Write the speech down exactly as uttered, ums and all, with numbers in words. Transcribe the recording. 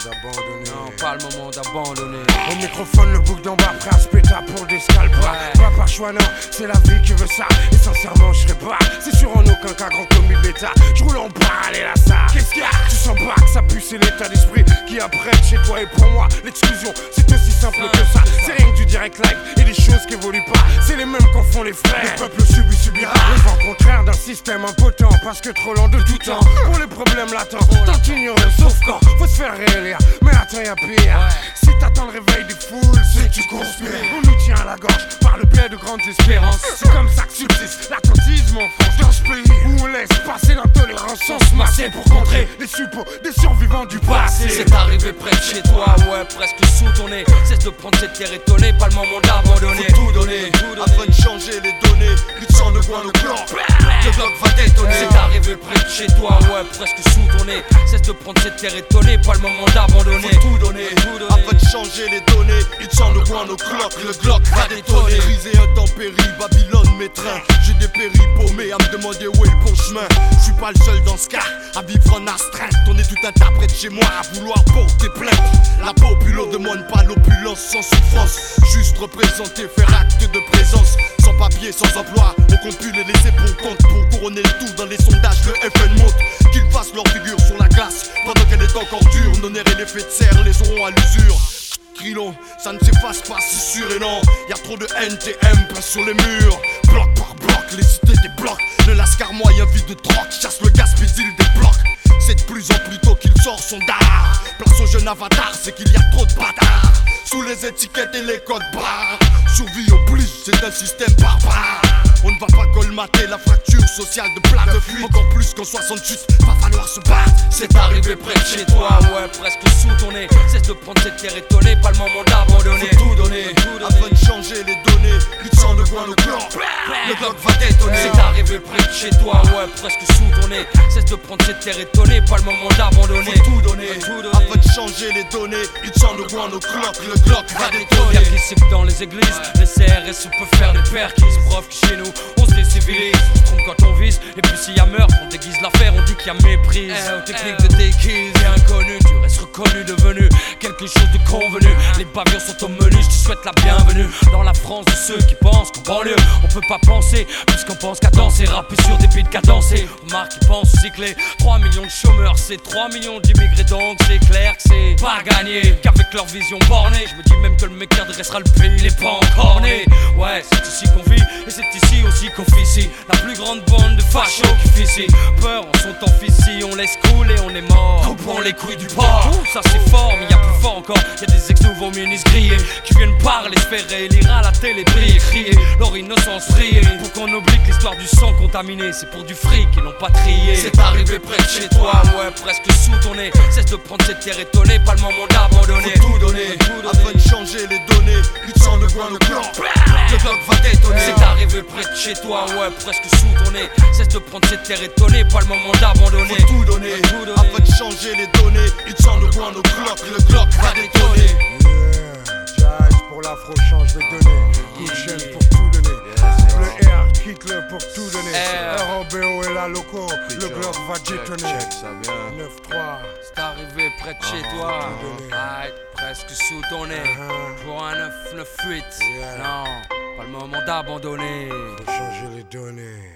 d'abandonner. Non, pas le moment d'abandonner. Au microphone, le bouc d'en bas, prêt à se péter pour des scalps. Ouais. Pas par choix, non, c'est la vie qui veut ça. Et sincèrement, je serais pas. C'est sûr en aucun cas grand commis de l'État. Je roule en parallèle à ça. Qu'est-ce qu'il y a? Tu sens pas que ça pue, c'est l'état d'esprit qui apprête chez toi. Et pour moi, l'exclusion, c'est aussi simple que ça. C'est rien que du direct live et des choses qui évoluent pas. C'est les mêmes qu'en font les frères. Le peuple subit, subira. Le vent contraire d'un système impotent. Parce que trop lent de tout temps. Pour les problèmes latents, tant ignoré, sauf quand faut se faire réélire. Mais attends, y'a pire. Si t'attends le réveil des foules, c'est que tu conspires. On nous tient à la gorge par le biais de grandes espérances. C'est comme ça que subsiste l'attentisme en France. Dans ce pays où on laisse passer l'intolérance sans se masser pour contrer les suppôts des survivants du passé. C'est arrivé près de chez toi, ouais, presque sous ton nez. Cesse de prendre cette terre étonnée, pas le moment d'abandonner. Faut tout donner, afin de changer les données. Huit cents de coin le clan, le bloc va détonner. C'est arrivé près de chez toi, ouais, presque sous ton nez. Cesse de prendre cette terre étonnée, pas le moment d'abandonner. Faut tout donner, afin de changer les données. Huit cents de coin nos cloques, le Glock va détonner. Crise et intempérie, Babylone mes trains. J'ai dépéri paumé à me demander où est le bon chemin. Je suis pas le seul dans ce cas à vivre en astreinte. On est tout un tas près de chez moi à vouloir porter plainte. La populace demande pas l'opulence sans souffrance. Juste représenter, faire acte de présence. Sans papier, sans emploi, on compule et laisser pour compte. Pour couronner le tout dans les sondages, le F N monte. Qu'ils fassent leur figure sur la glace pendant qu'elle est encore dure. Nos nerfs et l'effet de serre les auront à l'usure. Crilon, ça ne s'efface pas, c'est sûr et non. Y'a trop de N T M peint sur les murs. Bloc par bloc, les cités débloquent. Le lascar moyen vide de drogue, chasse le gaspille des blocs. C'est de plus en plus tôt qu'il sort son dard. Place au jeune avatar, c'est qu'il y a trop de bâtards. Sous les étiquettes et les codes barres. Survie au plus, c'est un système barbare. On ne va pas colmater la fracture sociale de plat de fuite. Encore plus qu'en soixante-huit, va falloir se battre. C'est arrivé près de chez toi, ouais, presque sous ton nez. Cesse de prendre cette terre étonnée, pas le moment d'abandonner. Faut tout donner, afin de changer les données. Huit cents de coin le clan, le bloc va détonner. C'est arrivé près de chez toi, ouais, presque sous ton nez. Cesse de prendre cette terre étonnée, pas le moment d'abandonner. Faut tout donner, afin de changer les données. Huit cents de coin nos cloques, le Glock va détonner. Y'a qui c'est que dans les églises, les C R S peuvent faire des perquises. Preuve que chez nous, on se décivilise, on se trompe quand on vise. Et puis s'il y a meurtre, on déguise l'affaire, on dit qu'il y a méprise. Eh, technique de déguise, t'es inconnu, tu restes reconnu, devenu quelque chose de convenu. Les pavillons sont au menu, je te souhaite la bienvenue dans la France de ceux qui pensent qu'en banlieue on peut pas penser, puisqu'on pense qu'à danser, rapper sur des beats cadencés. Remarque qui pensent cycler, trois millions de chômeurs, c'est trois millions d'immigrés, donc c'est clair que c'est pas gagné. Qu'avec leur vision bornée, je me dis même que le mec qui adressera le pays, il est pas encore né. Ouais, c'est ici qu'on vit, et c'est ici aussi qu'on officie. La plus grande bande de fachos qui fait ici peur en son temps ici, on laisse couler, on est mort. Coupons les couilles du porc. Ouh, ça c'est fort, mais y'a plus fort encore. Y'a des ex-nouveaux ministres grillés qui viennent parler, se faire élire à la télé, briller, crier leur innocence vriller. Pour qu'on oublie que l'histoire du sang contaminé, c'est pour du fric et non pas trié. C'est arrivé près de chez toi, ouais, presque sous ton nez. Cesse de prendre cette terre étonnée, pas le moment d'abandonner. Faut tout donner, afin de changer les données. Huit cents de coin le clan, le bloc va détonner. C'est arrivé près de chez toi, ouais, presque sous ton nez. Cesse de prendre cette terre étonnée, pas le moment d'abandonner. Faut tout donner, afin de changer les données. Huit cents de coin nos cloques, le Glock va détonner. Yeah, Jazz pour l'afro change de données. Coup de chaîne pour tout donner. Le R quitte-le pour tout donner. R O B O et la loco, le Glock va détonner. neuf trois. C'est arrivé près de chez toi, ouais, presque sous ton nez. Pour un neuf neuf huit, non, pas le moment d'abandonner. Faut changer les données.